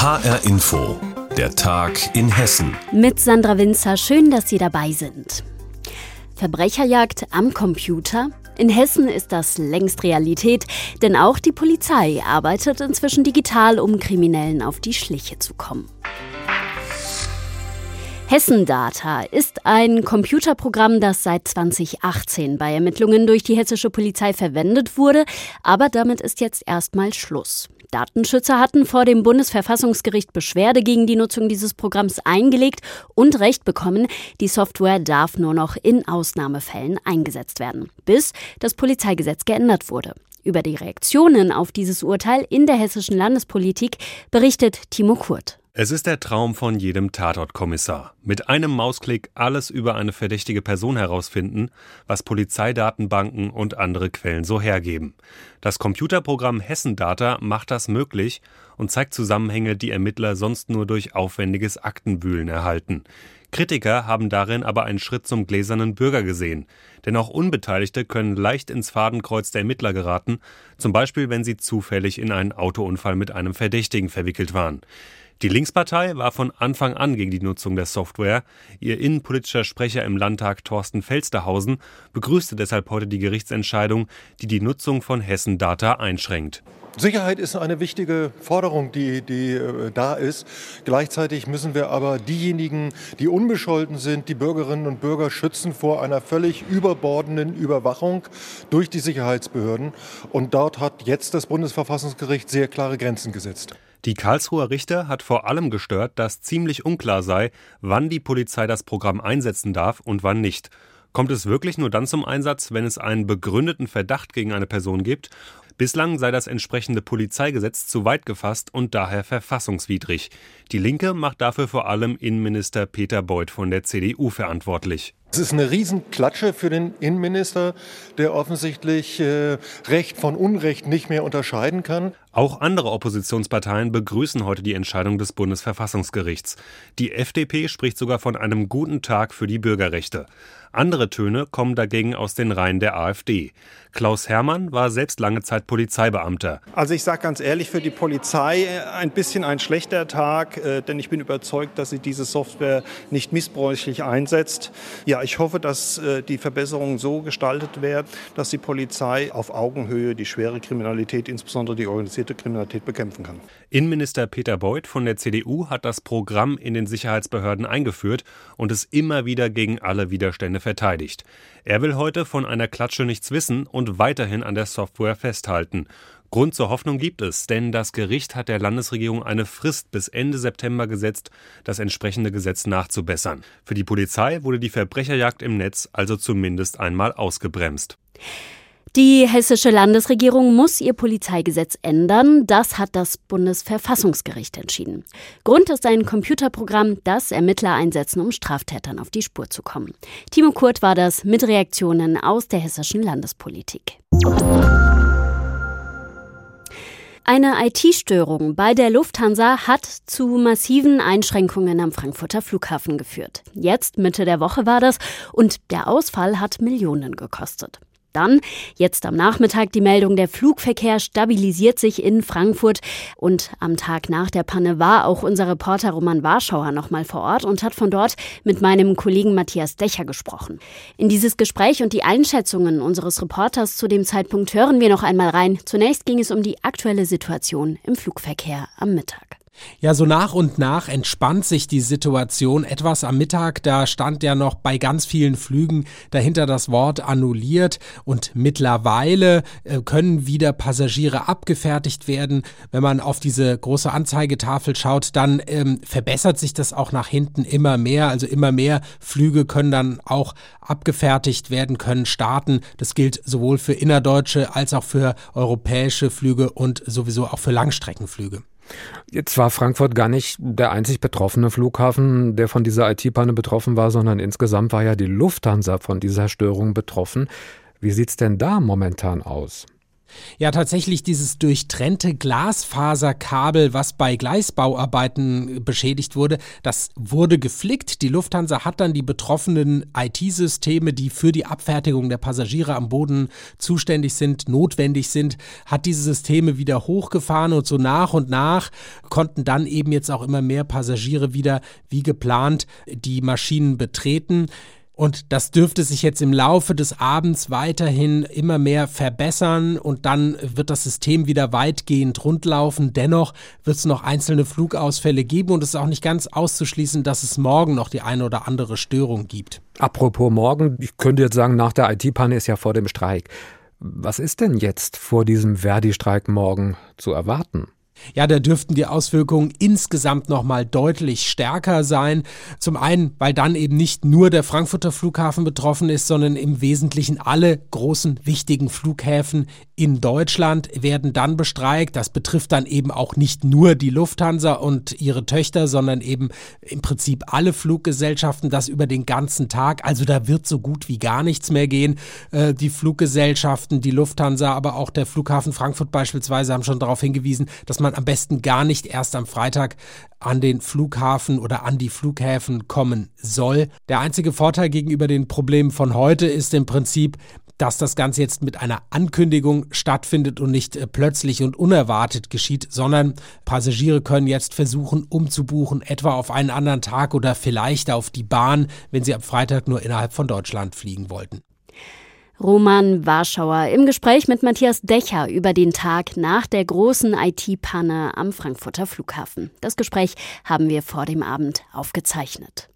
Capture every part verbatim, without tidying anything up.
H R Info, der Tag in Hessen. Mit Sandra Winzer, schön, dass Sie dabei sind. Verbrecherjagd am Computer? In Hessen ist das längst Realität, denn auch die Polizei arbeitet inzwischen digital, um Kriminellen auf die Schliche zu kommen. Hessendata ist ein Computerprogramm, das seit zwanzig achtzehn bei Ermittlungen durch die hessische Polizei verwendet wurde, aber damit ist jetzt erstmal Schluss. Datenschützer hatten vor dem Bundesverfassungsgericht Beschwerde gegen die Nutzung dieses Programms eingelegt und Recht bekommen, die Software darf nur noch in Ausnahmefällen eingesetzt werden, bis das Polizeigesetz geändert wurde. Über die Reaktionen auf dieses Urteil in der hessischen Landespolitik berichtet Timo Kurt. Es ist der Traum von jedem Tatortkommissar. Mit einem Mausklick alles über eine verdächtige Person herausfinden, was Polizeidatenbanken und andere Quellen so hergeben. Das Computerprogramm Hessendata macht das möglich und zeigt Zusammenhänge, die Ermittler sonst nur durch aufwendiges Aktenwühlen erhalten. Kritiker haben darin aber einen Schritt zum gläsernen Bürger gesehen. Denn auch Unbeteiligte können leicht ins Fadenkreuz der Ermittler geraten, zum Beispiel wenn sie zufällig in einen Autounfall mit einem Verdächtigen verwickelt waren. Die Linkspartei war von Anfang an gegen die Nutzung der Software. Ihr innenpolitischer Sprecher im Landtag, Thorsten Felstehausen, begrüßte deshalb heute die Gerichtsentscheidung, die die Nutzung von Hessendata einschränkt. Sicherheit ist eine wichtige Forderung, die, die äh, da ist. Gleichzeitig müssen wir aber diejenigen, die unbescholten sind, die Bürgerinnen und Bürger schützen vor einer völlig überbordenden Überwachung durch die Sicherheitsbehörden. Und dort hat jetzt das Bundesverfassungsgericht sehr klare Grenzen gesetzt. Die Karlsruher Richter hat vor allem gestört, dass ziemlich unklar sei, wann die Polizei das Programm einsetzen darf und wann nicht. Kommt es wirklich nur dann zum Einsatz, wenn es einen begründeten Verdacht gegen eine Person gibt? Bislang sei das entsprechende Polizeigesetz zu weit gefasst und daher verfassungswidrig. Die Linke macht dafür vor allem Innenminister Peter Beuth von der C D U verantwortlich. Es ist eine Riesenklatsche für den Innenminister, der offensichtlich äh, Recht von Unrecht nicht mehr unterscheiden kann. Auch andere Oppositionsparteien begrüßen heute die Entscheidung des Bundesverfassungsgerichts. Die F D P spricht sogar von einem guten Tag für die Bürgerrechte. Andere Töne kommen dagegen aus den Reihen der AfD. Klaus Hermann war selbst lange Zeit Polizeibeamter. Also ich sage ganz ehrlich, für die Polizei ein bisschen ein schlechter Tag, denn ich bin überzeugt, dass sie diese Software nicht missbräuchlich einsetzt. Ja, ich hoffe, dass die Verbesserungen so gestaltet werden, dass die Polizei auf Augenhöhe die schwere Kriminalität, insbesondere die organisierte Kriminalität, bekämpfen kann. Innenminister Peter Beuth von der C D U hat das Programm in den Sicherheitsbehörden eingeführt und es immer wieder gegen alle Widerstände verteidigt. Er will heute von einer Klatsche nichts wissen und weiterhin an der Software festhalten. Grund zur Hoffnung gibt es, denn das Gericht hat der Landesregierung eine Frist bis Ende September gesetzt, das entsprechende Gesetz nachzubessern. Für die Polizei wurde die Verbrecherjagd im Netz also zumindest einmal ausgebremst. Die hessische Landesregierung muss ihr Polizeigesetz ändern. Das hat das Bundesverfassungsgericht entschieden. Grund ist ein Computerprogramm, das Ermittler einsetzen, um Straftätern auf die Spur zu kommen. Timo Kurt war das mit Reaktionen aus der hessischen Landespolitik. Eine I T-Störung bei der Lufthansa hat zu massiven Einschränkungen am Frankfurter Flughafen geführt. Jetzt, Mitte der Woche war das, und der Ausfall hat Millionen gekostet. Dann, jetzt am Nachmittag, die Meldung, der Flugverkehr stabilisiert sich in Frankfurt. Und am Tag nach der Panne war auch unser Reporter Roman Warschauer noch mal vor Ort und hat von dort mit meinem Kollegen Matthias Decher gesprochen. In dieses Gespräch und die Einschätzungen unseres Reporters zu dem Zeitpunkt hören wir noch einmal rein. Zunächst ging es um die aktuelle Situation im Flugverkehr am Mittag. Ja, so nach und nach entspannt sich die Situation etwas am Mittag. Da stand ja noch bei ganz vielen Flügen dahinter das Wort annulliert und mittlerweile äh, können wieder Passagiere abgefertigt werden. Wenn man auf diese große Anzeigetafel schaut, dann ähm, verbessert sich das auch nach hinten immer mehr. Also immer mehr Flüge können dann auch abgefertigt werden, können starten. Das gilt sowohl für innerdeutsche als auch für europäische Flüge und sowieso auch für Langstreckenflüge. Jetzt war Frankfurt gar nicht der einzig betroffene Flughafen, der von dieser I T-Panne betroffen war, sondern insgesamt war ja die Lufthansa von dieser Störung betroffen. Wie sieht's denn da momentan aus? Ja, tatsächlich dieses durchtrennte Glasfaserkabel, was bei Gleisbauarbeiten beschädigt wurde, das wurde geflickt. Die Lufthansa hat dann die betroffenen I T-Systeme, die für die Abfertigung der Passagiere am Boden zuständig sind, notwendig sind, hat diese Systeme wieder hochgefahren und so nach und nach konnten dann eben jetzt auch immer mehr Passagiere wieder wie geplant die Maschinen betreten. Und das dürfte sich jetzt im Laufe des Abends weiterhin immer mehr verbessern und dann wird das System wieder weitgehend rundlaufen. Dennoch wird es noch einzelne Flugausfälle geben und es ist auch nicht ganz auszuschließen, dass es morgen noch die eine oder andere Störung gibt. Apropos morgen, ich könnte jetzt sagen, nach der I T-Panne ist ja vor dem Streik. Was ist denn jetzt vor diesem Verdi-Streik morgen zu erwarten? Ja, da dürften die Auswirkungen insgesamt nochmal deutlich stärker sein. Zum einen, weil dann eben nicht nur der Frankfurter Flughafen betroffen ist, sondern im Wesentlichen alle großen, wichtigen Flughäfen in Deutschland werden dann bestreikt. Das betrifft dann eben auch nicht nur die Lufthansa und ihre Töchter, sondern eben im Prinzip alle Fluggesellschaften, das über den ganzen Tag. Also da wird so gut wie gar nichts mehr gehen. Äh, die Fluggesellschaften, die Lufthansa, aber auch der Flughafen Frankfurt beispielsweise haben schon darauf hingewiesen, dass man am besten gar nicht erst am Freitag an den Flughafen oder an die Flughäfen kommen soll. Der einzige Vorteil gegenüber den Problemen von heute ist im Prinzip, dass das Ganze jetzt mit einer Ankündigung stattfindet und nicht äh, plötzlich und unerwartet geschieht, sondern Passagiere können jetzt versuchen, umzubuchen, etwa auf einen anderen Tag oder vielleicht auf die Bahn, wenn sie am Freitag nur innerhalb von Deutschland fliegen wollten. Roman Warschauer im Gespräch mit Matthias Decher über den Tag nach der großen I T-Panne am Frankfurter Flughafen. Das Gespräch haben wir vor dem Abend aufgezeichnet.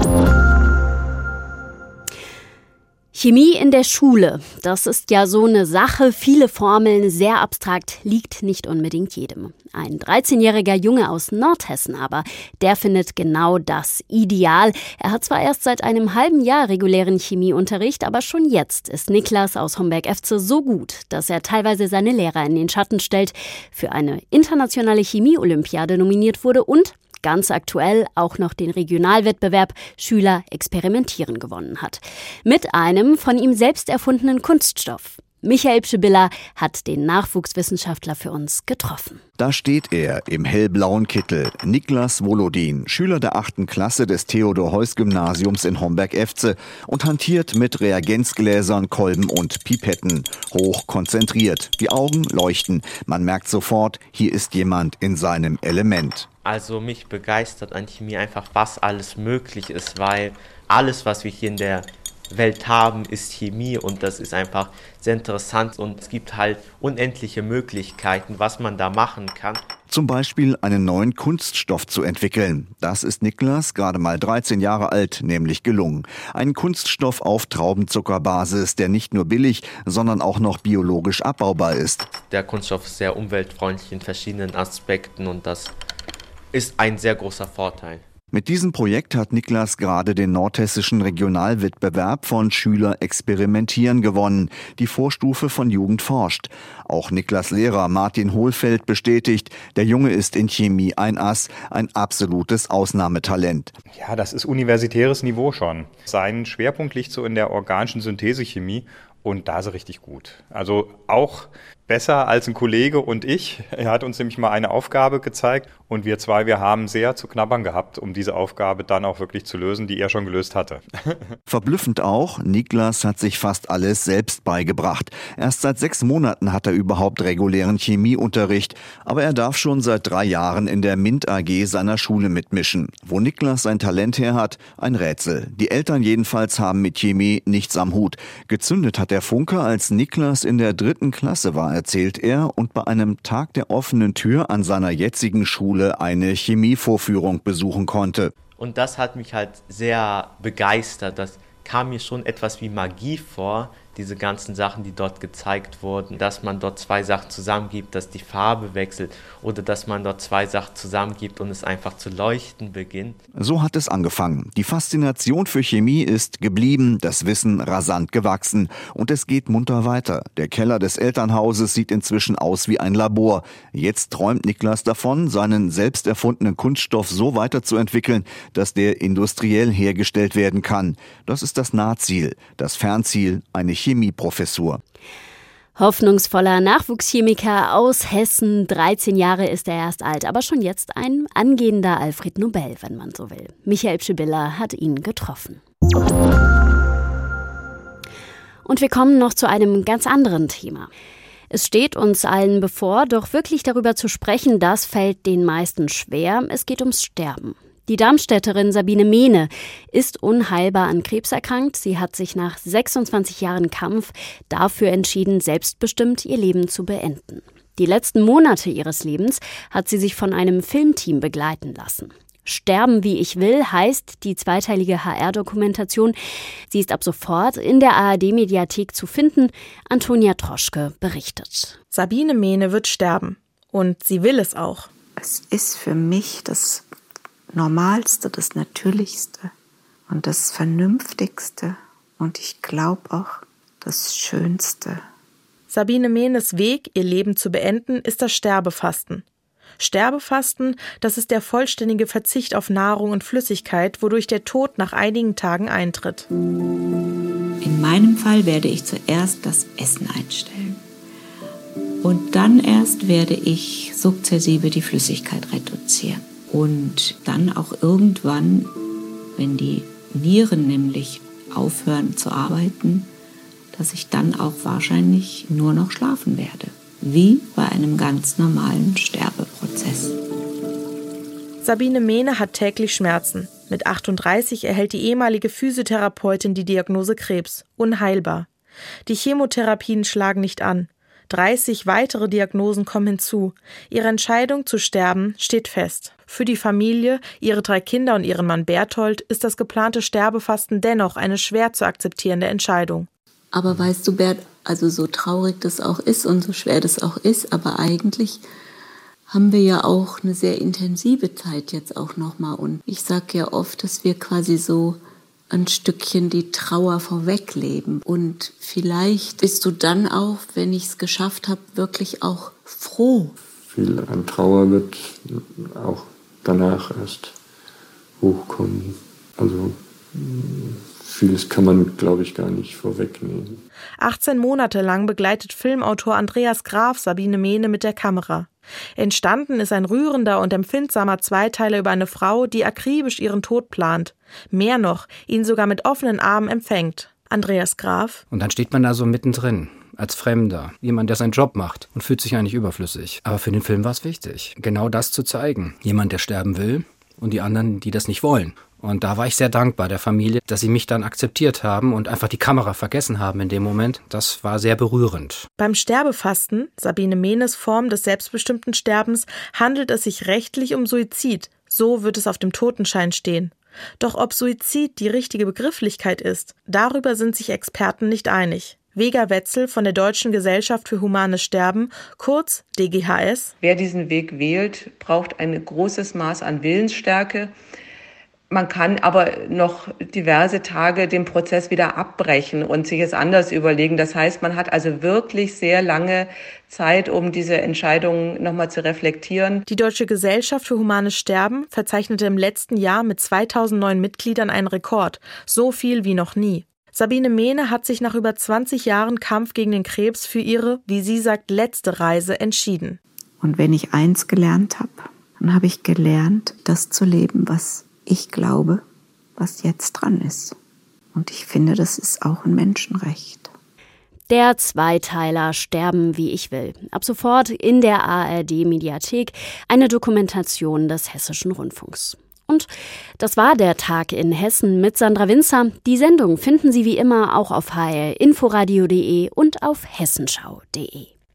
Chemie in der Schule, das ist ja so eine Sache. Viele Formeln, sehr abstrakt, liegt nicht unbedingt jedem. Ein dreizehnjähriger Junge aus Nordhessen aber, der findet genau das ideal. Er hat zwar erst seit einem halben Jahr regulären Chemieunterricht, aber schon jetzt ist Niklas aus Homberg-Efze so gut, dass er teilweise seine Lehrer in den Schatten stellt, für eine internationale Chemie-Olympiade nominiert wurde und ganz aktuell auch noch den Regionalwettbewerb Schüler experimentieren gewonnen hat. Mit einem von ihm selbst erfundenen Kunststoff. Michael Pschibilla hat den Nachwuchswissenschaftler für uns getroffen. Da steht er im hellblauen Kittel, Niklas Volodin, Schüler der achten Klasse des Theodor-Heuss-Gymnasiums in Homberg-Efze und hantiert mit Reagenzgläsern, Kolben und Pipetten. Hoch konzentriert, die Augen leuchten. Man merkt sofort, hier ist jemand in seinem Element. Also mich begeistert an Chemie einfach, was alles möglich ist, weil alles, was wir hier in der Welt haben, ist Chemie und das ist einfach sehr interessant und es gibt halt unendliche Möglichkeiten, was man da machen kann. Zum Beispiel einen neuen Kunststoff zu entwickeln. Das ist Niklas, gerade mal dreizehn Jahre alt, nämlich gelungen. Ein Kunststoff auf Traubenzuckerbasis, der nicht nur billig, sondern auch noch biologisch abbaubar ist. Der Kunststoff ist sehr umweltfreundlich in verschiedenen Aspekten und das ist ein sehr großer Vorteil. Mit diesem Projekt hat Niklas gerade den nordhessischen Regionalwettbewerb von Schüler experimentieren gewonnen, die Vorstufe von Jugend forscht. Auch Niklas Lehrer Martin Hohlfeld bestätigt, der Junge ist in Chemie ein Ass, ein absolutes Ausnahmetalent. Ja, das ist universitäres Niveau schon. Sein Schwerpunkt liegt so in der organischen Synthesechemie und da ist er richtig gut. Also auch besser als ein Kollege und ich. Er hat uns nämlich mal eine Aufgabe gezeigt und wir zwei, wir haben sehr zu knabbern gehabt, um diese Aufgabe dann auch wirklich zu lösen, die er schon gelöst hatte. Verblüffend auch, Niklas hat sich fast alles selbst beigebracht. Erst seit sechs Monaten hat er überhaupt regulären Chemieunterricht, aber er darf schon seit drei Jahren in der MINT A G seiner Schule mitmischen. Wo Niklas sein Talent her hat, ein Rätsel. Die Eltern jedenfalls haben mit Chemie nichts am Hut. Gezündet hat der Funke, als Niklas in der dritten Klasse war, erzählt er, und bei einem Tag der offenen Tür an seiner jetzigen Schule eine Chemievorführung besuchen konnte. Und das hat mich halt sehr begeistert. Das kam mir schon etwas wie Magie vor, diese ganzen Sachen, die dort gezeigt wurden, dass man dort zwei Sachen zusammengibt, dass die Farbe wechselt oder dass man dort zwei Sachen zusammengibt und es einfach zu leuchten beginnt. So hat es angefangen. Die Faszination für Chemie ist geblieben, das Wissen rasant gewachsen und es geht munter weiter. Der Keller des Elternhauses sieht inzwischen aus wie ein Labor. Jetzt träumt Niklas davon, seinen selbst erfundenen Kunststoff so weiterzuentwickeln, dass der industriell hergestellt werden kann. Das ist das Nahziel, das Fernziel, eine Chemieprofessur. Hoffnungsvoller Nachwuchschemiker aus Hessen. dreizehn Jahre ist er erst alt, aber schon jetzt ein angehender Alfred Nobel, wenn man so will. Michael Pschibillah hat ihn getroffen. Und wir kommen noch zu einem ganz anderen Thema. Es steht uns allen bevor, doch wirklich darüber zu sprechen, das fällt den meisten schwer. Es geht ums Sterben. Die Darmstädterin Sabine Mehne ist unheilbar an Krebs erkrankt. Sie hat sich nach sechsundzwanzig Jahren Kampf dafür entschieden, selbstbestimmt ihr Leben zu beenden. Die letzten Monate ihres Lebens hat sie sich von einem Filmteam begleiten lassen. Sterben wie ich will heißt die zweiteilige H R-Dokumentation. Sie ist ab sofort in der A R D-Mediathek zu finden. Antonia Troschke berichtet. Sabine Mehne wird sterben. Und sie will es auch. Es ist für mich das Normalste, das Natürlichste und das Vernünftigste und ich glaube auch das Schönste. Sabine Mehnes Weg, ihr Leben zu beenden, ist das Sterbefasten. Sterbefasten, das ist der vollständige Verzicht auf Nahrung und Flüssigkeit, wodurch der Tod nach einigen Tagen eintritt. In meinem Fall werde ich zuerst das Essen einstellen. Und dann erst werde ich sukzessive die Flüssigkeit reduzieren. Und dann auch irgendwann, wenn die Nieren nämlich aufhören zu arbeiten, dass ich dann auch wahrscheinlich nur noch schlafen werde. Wie bei einem ganz normalen Sterbeprozess. Sabine Mehne hat täglich Schmerzen. Mit achtunddreißig erhält die ehemalige Physiotherapeutin die Diagnose Krebs. Unheilbar. Die Chemotherapien schlagen nicht an. dreißig weitere Diagnosen kommen hinzu. Ihre Entscheidung zu sterben steht fest. Für die Familie, ihre drei Kinder und ihren Mann Berthold ist das geplante Sterbefasten dennoch eine schwer zu akzeptierende Entscheidung. Aber weißt du, Bert, also so traurig das auch ist und so schwer das auch ist, aber eigentlich haben wir ja auch eine sehr intensive Zeit jetzt auch nochmal. Und ich sage ja oft, dass wir quasi so ein Stückchen die Trauer vorwegleben. Und vielleicht bist du dann auch, wenn ich es geschafft habe, wirklich auch froh. Viel an Trauer wird auch danach erst hochkommen. Also vieles kann man, glaube ich, gar nicht vorwegnehmen. achtzehn Monate lang begleitet Filmautor Andreas Graf Sabine Mehne mit der Kamera. Entstanden ist ein rührender und empfindsamer Zweiteiler über eine Frau, die akribisch ihren Tod plant. Mehr noch, ihn sogar mit offenen Armen empfängt. Andreas Graf. Und dann steht man da so mittendrin, als Fremder, jemand, der seinen Job macht und fühlt sich eigentlich überflüssig. Aber für den Film war es wichtig, genau das zu zeigen. Jemand, der sterben will und die anderen, die das nicht wollen. Und da war ich sehr dankbar der Familie, dass sie mich dann akzeptiert haben und einfach die Kamera vergessen haben in dem Moment. Das war sehr berührend. Beim Sterbefasten, Sabine Mehnes Form des selbstbestimmten Sterbens, handelt es sich rechtlich um Suizid. So wird es auf dem Totenschein stehen. Doch ob Suizid die richtige Begrifflichkeit ist, darüber sind sich Experten nicht einig. Vega Wetzel von der Deutschen Gesellschaft für Humanes Sterben, kurz D G H S. Wer diesen Weg wählt, braucht ein großes Maß an Willensstärke. Man kann aber noch diverse Tage den Prozess wieder abbrechen und sich es anders überlegen. Das heißt, man hat also wirklich sehr lange Zeit, um diese Entscheidung nochmal zu reflektieren. Die Deutsche Gesellschaft für Humanes Sterben verzeichnete im letzten Jahr mit zweitausendneun Mitgliedern einen Rekord. So viel wie noch nie. Sabine Mehne hat sich nach über zwanzig Jahren Kampf gegen den Krebs für ihre, wie sie sagt, letzte Reise entschieden. Und wenn ich eins gelernt habe, dann habe ich gelernt, das zu leben, was ich glaube, was jetzt dran ist. Und ich finde, das ist auch ein Menschenrecht. Der Zweiteiler Sterben wie ich will. Ab sofort in der A R D-Mediathek, eine Dokumentation des Hessischen Rundfunks. Und das war der Tag in Hessen mit Sandra Winzer. Die Sendung finden Sie wie immer auch auf h r inforadio punkt d e und auf hessenschau punkt d e.